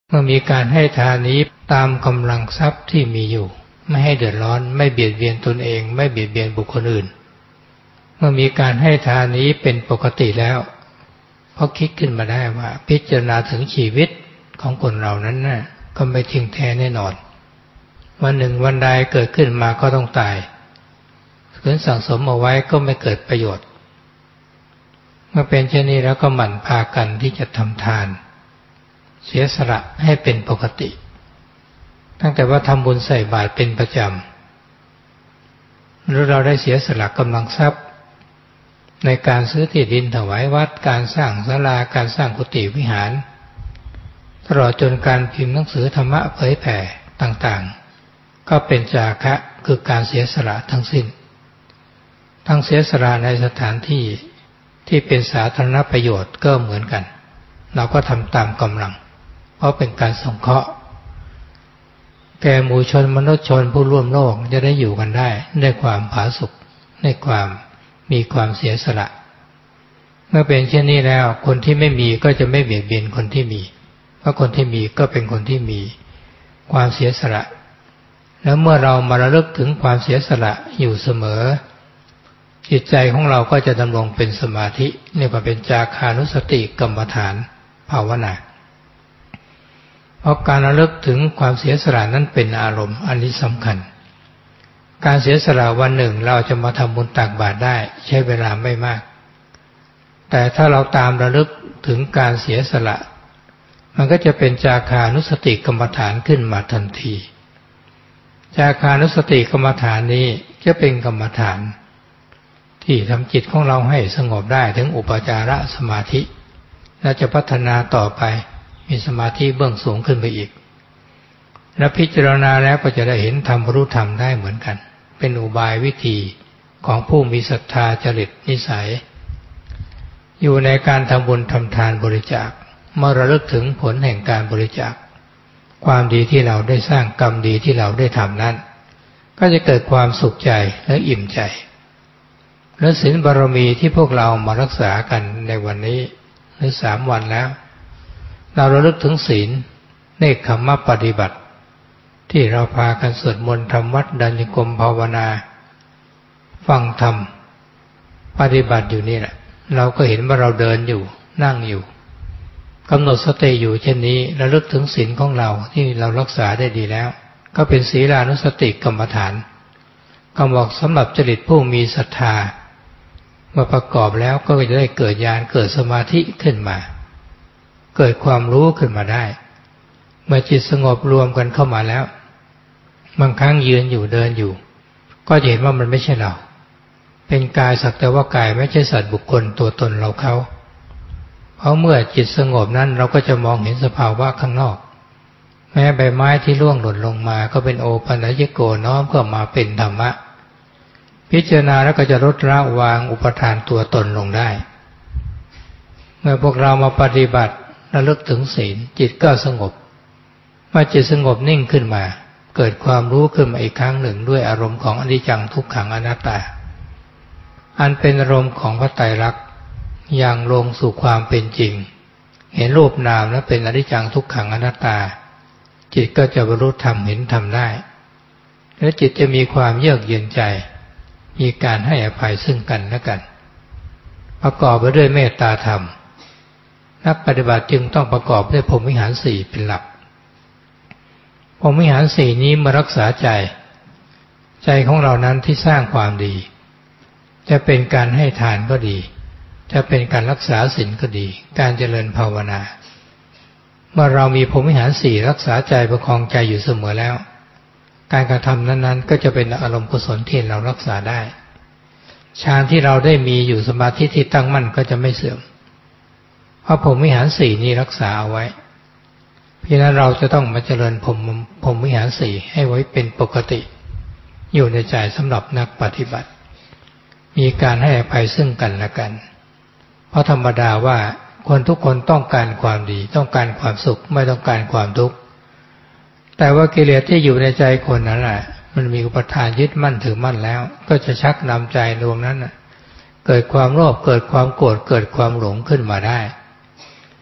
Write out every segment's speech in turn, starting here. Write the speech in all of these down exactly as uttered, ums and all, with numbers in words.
เมื่อมีการให้ทานนี้ตามกำลังทรัพย์ที่มีอยู่ไม่ให้เดือดร้อนไม่เบียดเบียนตนเองไม่เบียดเบียนบุคคลอื่นเมื่อมีการให้ทานนี้เป็นปกติแล้วพอคิดขึ้นมาได้ว่าพิจารณาถึงชีวิตของคนเรานั้นน่ะก็ไม่ทิ้งแท้แน่นอนวันหนึ่งวันใดเกิดขึ้นมาก็ต้องตายขืนสั่งสมเอาไว้ก็ไม่เกิดประโยชน์เมื่อเป็นเช่นนี้แล้วก็หมั่นพากันที่จะทำทานเสียสละให้เป็นปกติตั้งแต่ว่าทำบุญใส่บาตรเป็นประจำหรือเราได้เสียสละกำลังทรัพย์ในการซื้อที่ดินถวายวัดการสร้างศาลาการสร้างกุฏิวิหารตลอดจนการพิมพ์หนังสือธรรมะเผยแผ่ต่างๆก็เป็นจาคะคือการเสียสละทั้งสิ้นทั้งเสียสละในสถานที่ที่เป็นสาธารณประโยชน์ก็เหมือนกันเราก็ทำตามกำลังเพราะเป็นการสงเคราะห์แก่หมู่ชนมนุษยชนผู้ร่วมโลกจะได้อยู่กันได้ด้วยความผาสุกในความมีความเสียสละเมื่อเป็นเช่นนี้แล้วคนที่ไม่มีก็จะไม่เบียดเบียนคนที่มีเพราะคนที่มีก็เป็นคนที่มีความเสียสละแล้วเมื่อเรามาระลึกถึงความเสียสละอยู่เสมอจิตใจของเราก็จะดำรงเป็นสมาธิเรียกว่าเป็นจาคานุสติกรรมฐานภาวนาเพราะการระลึกถึงความเสียสละนั้นเป็นอารมณ์อันนี้สำคัญการเสียสละวันหนึ่งเราจะมาทำบุญตักบาตรได้ใช้เวลาไม่มากแต่ถ้าเราตามระลึกถึงการเสียสละมันก็จะเป็นจาคานุสติกรรมฐานขึ้นมาทันทีจาคานุสติกรรมฐานนี้จะเป็นกรรมฐานที่ทำจิตของเราให้สงบได้ถึงอุปจารสมาธิและจะพัฒนาต่อไปมีสมาธิเบื้องสูงขึ้นไปอีกและพิจารณาแล้วก็จะได้เห็นธรรมรู้ธรรมได้เหมือนกันเป็นอุบายวิธีของผู้มีศรัทธาจริตนิสัยอยู่ในการทำบุญทำทานบริจาคเมื่อระลึกถึงผลแห่งการบริจาคความดีที่เราได้สร้างกรรมดีที่เราได้ทำนั้นก็จะเกิดความสุขใจและอิ่มใจและศีลบารมีที่พวกเรามารักษากันในวันนี้หรือสามวันแล้วเราระลึกถึงศีลเนกขัมมปฏิบัติที่เราพากันสวดมนต์ทำวัดเดินจงกรมภาวนาฟังธรรมปฏิบัติอยู่นี่แหละเราก็เห็นว่าเราเดินอยู่นั่งอยู่กำหนดสติอยู่เช่นนี้ระลึกถึงศีลของเราที่เรารักษาได้ดีแล้วก็เป็นศีลานุสติกรรมฐานก็เหมาะสำหรับจริตผู้มีศรัทธาเมื่อประกอบแล้วก็จะได้เกิดญาณเกิดสมาธิขึ้นมาเกิดความรู้ขึ้นมาได้เมื่อจิตสงบรวมกันเข้ามาแล้วบางครั้งยืนอยู่เดินอยู่ก็จะเห็นว่ามันไม่ใช่เราเป็นกายสักแต่ว่ากายไม่ใช่สัตว์บุคคลตัวตนเราเขาเพราะเมื่อจิตสงบนั้นเราก็จะมองเห็นสภาวะข้างนอกแม้ใบไม้ที่ร่วงหล่นลงมาก็เป็นโอปัญญโกน้อมเข้ามาเป็นธรรมะพิจารณาแล้วก็จะลดละวางอุปทานตัวตนลงได้เมื่อพวกเรามาปฏิบัติระลึกถึงศีลจิตก็สงบเมื่อจิตสงบนิ่งขึ้นมาเกิดความรู้ขึ้นมาอีกครั้งหนึ่งด้วยอารมณ์ของอนิจจังทุกขังอนัตตาอันเป็นอารมณ์ของพระไตรลักษณ์อย่างลงสู่ความเป็นจริงเห็นรูปนามและเป็นอนิจจังทุกขังอนัตตาจิตก็จะบรรลุธรรมเห็นธรรมได้และจิตจะมีความเยือกเย็นใจมีการให้อภัยซึ่งกันและกันประกอบไปด้วยเมตตาธรรมนักปฏิบัติจึงต้องประกอบด้วยพรหมวิหารสี่เป็นหลักพรหมวิหารสี่นี้มารักษาใจใจของเรานั้นที่สร้างความดีจะเป็นการให้ทานก็ดีจะเป็นการรักษาศีลก็ดีการเจริญภาวนาเมื่อเรามีพรหมวิหารสี่รักษาใจประคองใจอยู่เสมอแล้วการกระทำนั้นๆก็จะเป็นอารมณ์กุศลที่เรารักษาได้ฌานที่เราได้มีอยู่สมาธิที่ตั้งมั่นก็จะไม่เสื่อมเพราะพรหมวิหารสี่นี้รักษาเอาไว้เพราะฉะนั้นเราจะต้องมาเจริญพรหมพรหมวิหารสี่ให้ไว้เป็นปกติอยู่ในใจสำหรับนักปฏิบัติมีการให้อภัยซึ่งกันและกันเพราะธรรมดาว่าคนทุกคนต้องการความดีต้องการความสุขไม่ต้องการความทุกข์แต่ว่ากิเลสที่อยู่ในใจคนนั้นแหละมันมีอุปทานยึดมั่นถือมั่นแล้วก็จะชักนำใจดวงนั้นเกิดความโลภเกิดความโกรธเกิดความหลงขึ้นมาได้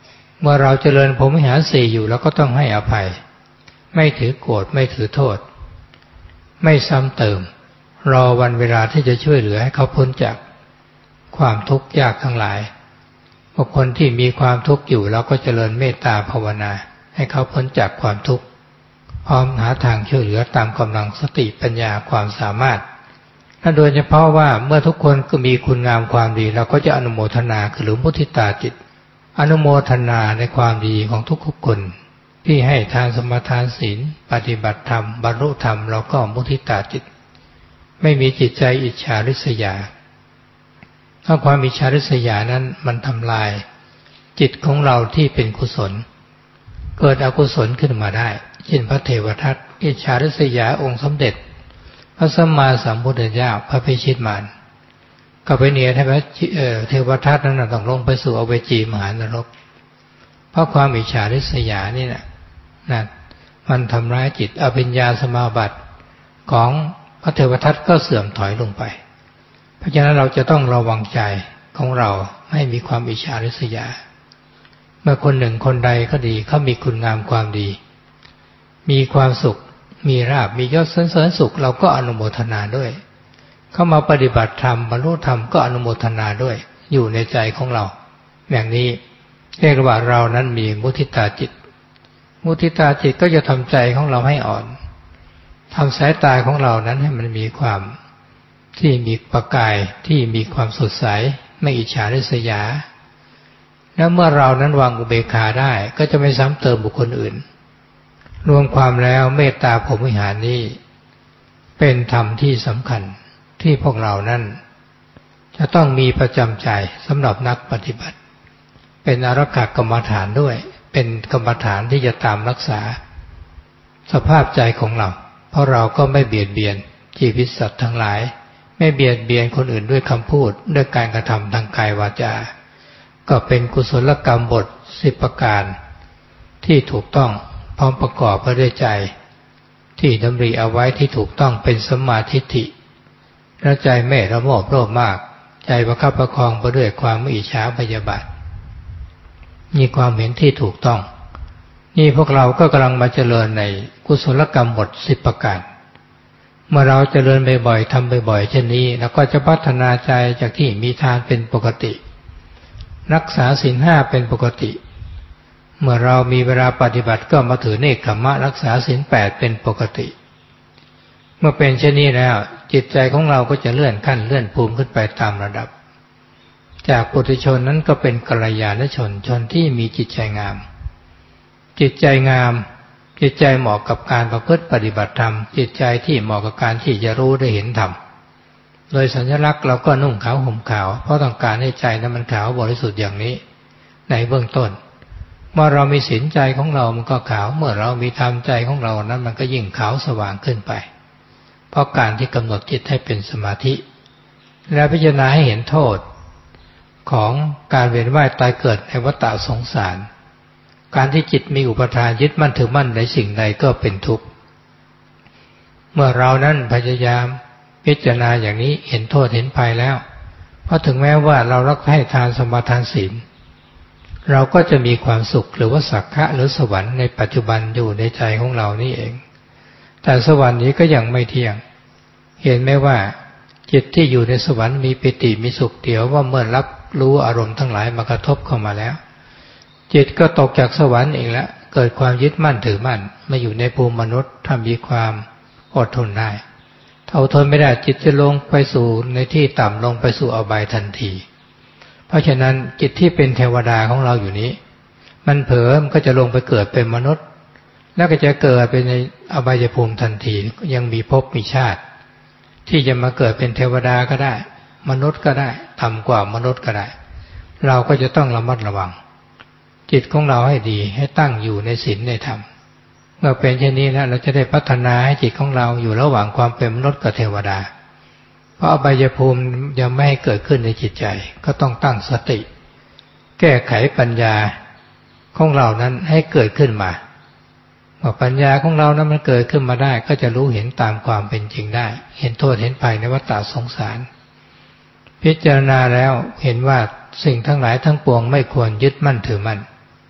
มื่อเราเจริญพรหมวิหารสี่อยู่เราก็ต้องให้อภัยไม่ถือโกรธไม่ถือโทษไม่ซ้ำเติมรอวันเวลาที่จะช่วยเหลือให้เขาพ้นจากความทุกข์ยากทั้งหลายบุคคลที่มีความทุกข์อยู่เราก็เจริญเมตตาภาวนาให้เขาพ้นจากความทุกข์พร้อมหาทางช่วยเหลือตามกำลังสติปัญญาความสามารถและโดยเฉพาะว่าเมื่อทุกคนก็มีคุณงามความดีเราก็จะอนุโมทนาคือหรือมุทิตาจิตอนุโมทนาในความดีของทุกๆคนที่ให้ทานสมาทานศีลปฏิบัติธรรมบรรลุธรรมเราก็มุทิตาจิตไม่มีจิตใจอิจฉาริษยาถ้าความอิจฉาริษยานั้นมันทำลายจิตของเราที่เป็นกุศลเกิดอกุศลขึ้นมาได้เช่นพระเทวทัตอิจฉาริษยาองค์สมเด็จพระสัมมาสัมพุทธเจ้าพระพิชิตมารก็ไปเนียให้พระเทวทัตนั้นต้องลงไปสู่อเวจีมหานรกเพราะความอิจฉาริษยานี่นะนั่นมันทำร้ายจิตอภิญญาสมาบัติของพระเทวทัตก็เสื่อมถอยลงไปเพราะฉะนั้นเราจะต้องระวังใจของเราให้มีความอิจฉาริษยาเมื่อคนหนึ่งคนใดก็ดีเขามีคุณงามความดีมีความสุขมีราภมียศสรรเสริญสุขเราก็อนุโมทนาด้วยเข้ามาปฏิบัติธรรมบรรลุธรรมก็อนุโมทนาด้วยอยู่ในใจของเราอย่างนี้เรียกว่าเรานั้นมีมุทิตาจิตมุทิตาจิตก็จะทำใจของเราให้อ่อนทำสายตาของเรานั้นให้มันมีความที่มีประกายที่มีความสดใสไม่อิจฉาริษยาแล้วเมื่อเรานั้นวางอุเบกขาได้ก็จะไม่ซ้ำเติมบุคคลอื่นรวมความแล้วเมตตาพรหมวิหารนี้เป็นธรรมที่สำคัญที่พวกเรานั้นจะต้องมีประจำใจสำหรับนักปฏิบัติเป็นอารักขกรรมฐานด้วยเป็นกรรมฐานที่จะตามรักษาสภาพใจของเราเพราะเราก็ไม่เบียดเบียนชีวิตสัตว์ทั้งหลายไม่เบียดเบียนคนอื่นด้วยคำพูดด้วยการกระทำทางกายวาจาก็เป็นกุศลกรรมบทสิบประการที่ถูกต้องพร้อมประกอบไปด้วยใจที่ดำริเอาไว้ที่ถูกต้องเป็นสัมมาทิฏฐิและใจไม่ระโมบโลภมากใจประคับประคองไปด้วยความไม่อิจฉาพยาบาทมีความเห็นที่ถูกต้องนี่พวกเราก็กำลังมาเจริญในกุศลกรรมบทสิบประการเมื่อเราเจริญบ่อยๆทำบ่อยๆเช่นนี้เราก็จะพัฒนาใจจากที่มีทานเป็นปกติรักษาศีลห้าเป็นปกติเมื่อเรามีเวลาปฏิบัติก็มาถือเนกขัมมะรักษาศีลแปดเป็นปกติเมื่อเป็นเช่นนี้แล้วจิตใจของเราก็จะเลื่อนขั้นเลื่อนภูมิขึ้นไปตามระดับจากปุถุชนนั้นก็เป็นกัลยาณชนชนที่มีจิตใจงามจิตใจงามจิตใจเหมาะกับการประพฤติปฏิบัติธรรมจิตใจที่เหมาะกับการที่จะรู้ได้เห็นธรรมโดยสัญลักษณ์เราก็นุ่งขาวห่มขาวเพราะต้องการให้ใจนั้นมันขาวบริสุทธิ์อย่างนี้ในเบื้องต้นเมื่อเรามีศีลใจของเรามันก็ขาวเมื่อเรามีธรรมใจของเรานั้นมันก็ยิ่งขาวสว่างขึ้นไปเพราะการที่กำหนดจิตให้เป็นสมาธิและพิจารณาให้เห็นโทษของการเวียนว่ายตายเกิดในวัฏฏะสงสารการที่จิตมีอุปทานยึดมั่นถือมั่นในสิ่งใดก็เป็นทุกข์เมื่อเรานั้นพยายามพิจารณาอย่างนี้เห็นโทษเห็นภัยแล้วเพราะถึงแม้ว่าเรารักให้ทานสมาทานศีลเราก็จะมีความสุขหรือว่าสักขะหรือสวรรค์ในปัจจุบันอยู่ในใจของเรานี่เองแต่สวรรค์นี้ก็ยังไม่เที่ยงเห็นไหมว่าจิตที่อยู่ในสวรรค์มีปิติมีสุขเดี๋ยวว่าเมื่อรับรู้อารมณ์ทั้งหลายมากระทบเข้ามาแล้วจิตก็ตกจากสวรรค์เองแล้วเกิดความยึดมั่นถือมั่นมาอยู่ในภูมิมนุษย์ถ้ามีความอดทนได้ถ้าอดทนไม่ได้จิตจะลงไปสู่ในที่ต่ำลงไปสู่อบายทันทีเพราะฉะนั้นจิตที่เป็นเทวดาของเราอยู่นี้มันเผลอมันก็จะลงไปเกิดเป็นมนุษย์แล้วก็จะเกิดเป็นในอบายภูมิทันทียังมีภพมีชาติที่จะมาเกิดเป็นเทวดาก็ได้มนุษย์ก็ได้ต่ำกว่ามนุษย์ก็ได้เราก็จะต้องระมัดระวังจิตของเราให้ดีให้ตั้งอยู่ในศีลในธรรมเมื่อเป็นเช่นนี้แล้วเราจะได้พัฒนาให้จิตของเราอยู่ระหว่างความเป็นมนุษย์กับเทวดาเพราะอบายภูมิยังไม่ให้เกิดขึ้นในจิตใจก็ต้องตั้งสติแก้ไขปัญญาของเรานั้นให้เกิดขึ้นมาเมื่อปัญญาของเรานั้นมันเกิดขึ้นมาได้ก็จะรู้เห็นตามความเป็นจริงได้เห็นโทษเห็นภัยในวัฏฏะสงสารพิจารณาแล้วเห็นว่าสิ่งทั้งหลายทั้งปวงไม่ควรยึดมั่นถือมั่น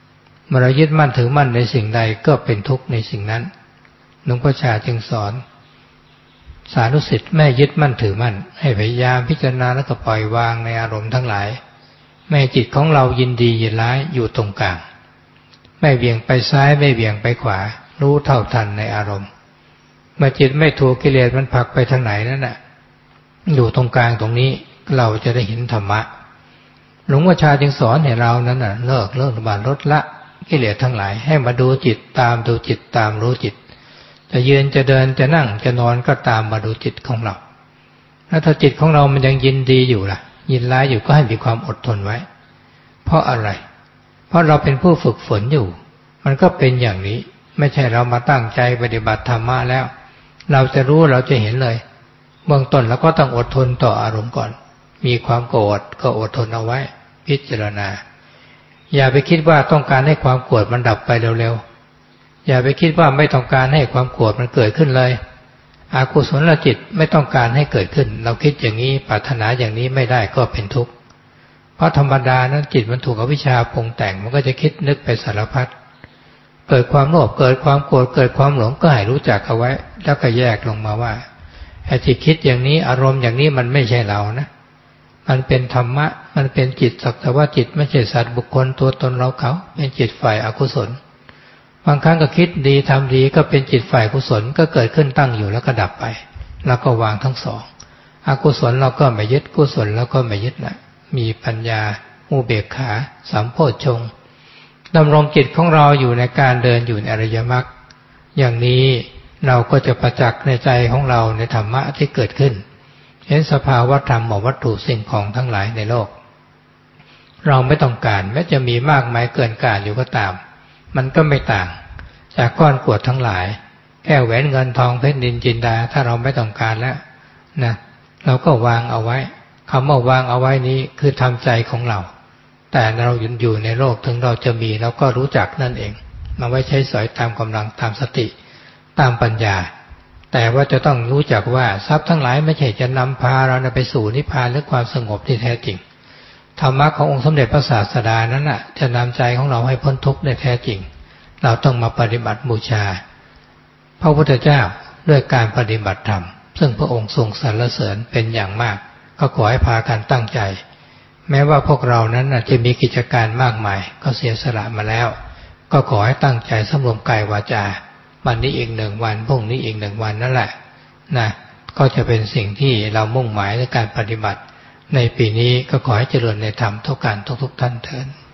เมื่อเรายึดมั่นถือมั่นในสิ่งใดก็เป็นทุกข์ในสิ่งนั้นหลวงพ่อชาจึงสอนสานุสิทธิ์แม่ยึดมั่นถือมั่นให้พยายามพิจารณาและก็ปล่อยวางในอารมณ์ทั้งหลายแม่จิตของเรายินดียินร้ายอยู่ตรงกลางไม่เบี่ยงไปซ้ายไม่เบี่ยงไปขวารู้เท่าทันในอารมณ์เมื่อจิตไม่ถูกกิเลสมันผลักไปทางไหนนั่นน่ะอยู่ตรงกลางตรงนี้เราจะได้เห็นธรรมะหลวงพ่อชาจึงสอนให้เรานั้นน่ะเลิกเลิกบาลดละกิเลสทั้งหลายให้มาดูจิตตามดูจิตตามรู้จิตจะยืนจะเดินจะนั่งจะนอนก็ตามมาดูจิตของเราแล้วถ้าจิตของเรามันยังยินดีอยู่ล่ะยินร้ายอยู่ก็ให้มีความอดทนไว้เพราะอะไรเพราะเราเป็นผู้ฝึกฝนอยู่มันก็เป็นอย่างนี้ไม่ใช่เรามาตั้งใจปฏิบัติธรรมะแล้วเราจะรู้เราจะเห็นเลยเบื้องต้นเราก็ต้องอดทนต่ออารมณ์ก่อนมีความโกรธก็อดทนเอาไว้พิจารณาอย่าไปคิดว่าต้องการให้ความโกรธมันดับไปเร็วๆอย่าไปคิดว่าไม่ต้องการให้ความโกรธมันเกิดขึ้นเลยอกุศลจิตไม่ต้องการให้เกิดขึ้นเราคิดอย่างนี้ปรารถนาอย่างนี้ไม่ได้ก็เป็นทุกข์เพราะธรรมดานั้นจิตมันถูกอวิชชาปรุงแต่งมันก็จะคิดนึกไปสารพัดเกิดความโลภเกิดความโกรธเกิดความหลงก็ให้รู้จักเอาไว้แล้วก็แยกลงมาว่าไอ้ที่คิดอย่างนี้อารมณ์อย่างนี้มันไม่ใช่เรานะมันเป็นธรรมะมันเป็นจิตสักแต่ว่าจิตไม่ใช่สัตว์บุคคลตัวตนเราเขาเป็นจิตฝ่ายอกุศลบางครั้งก็คิดดีทำดีก็เป็นจิตฝ่ายกุศลก็เกิดขึ้นตั้งอยู่แล้วก็ดับไปแล้วก็วางทั้งสองอกุศลเราก็ไม่ยึดกุศลเราก็ไม่ยึดนะมีปัญญาอุเบกขาสัมโพชฌงค์ดำรงจิตของเราอยู่ในการเดินอยู่ในอริยมรรคอย่างนี้เราก็จะประจักษ์ในใจของเราในธรรมะที่เกิดขึ้นเห็นสภาวะธรรมของวัตถุสิ่งของทั้งหลายในโลกเราไม่ต้องการแม้จะมีมากมายเกินกาลอยู่ก็ตามมันก็ไม่ต่างจากก้อนกรวดทั้งหลายแก้วแหวนเงินทองเพชรนินจินดาถ้าเราไม่ต้องการแล้วนะเราก็วางเอาไว้คำว่าวางเอาไว้นี้คือทำใจของเราแต่เราอยู่ในโลกถึงเราจะมีเราก็รู้จักนั่นเองมาไว้ใช้สอยตามกำลังตามสติตามปัญญาแต่ว่าจะต้องรู้จักว่าทรัพย์ทั้งหลายไม่ใช่จะนำพาเราไปสู่นิพพานหรือความสงบที่แท้จริงธรรมะขององค์สมเด็จพระศาสดานั้นน่ะจะนำใจของเราให้พ้นทุกข์ได้แท้จริงเราต้องมาปฏิบัติบูชาพระพุทธเจ้าด้วยการปฏิบัติธรรมซึ่งพระองค์ทรงสรรเสริญเป็นอย่างมากก็ขอให้พากันตั้งใจแม้ว่าพวกเรานั้นจะมีกิจการมากมายก็เสียสละมาแล้วก็ขอให้ตั้งใจสำรวมกายวาจาวันนี้อีกหนึ่งวันพรุ่งนี้อีกหนึ่งวันนั่นแหละนะก็จะเป็นสิ่งที่เรามุ่งหมายในการปฏิบัติในปีนี้ก็ขอให้เจริญในธรรมทุกการทุกๆท่านเถิด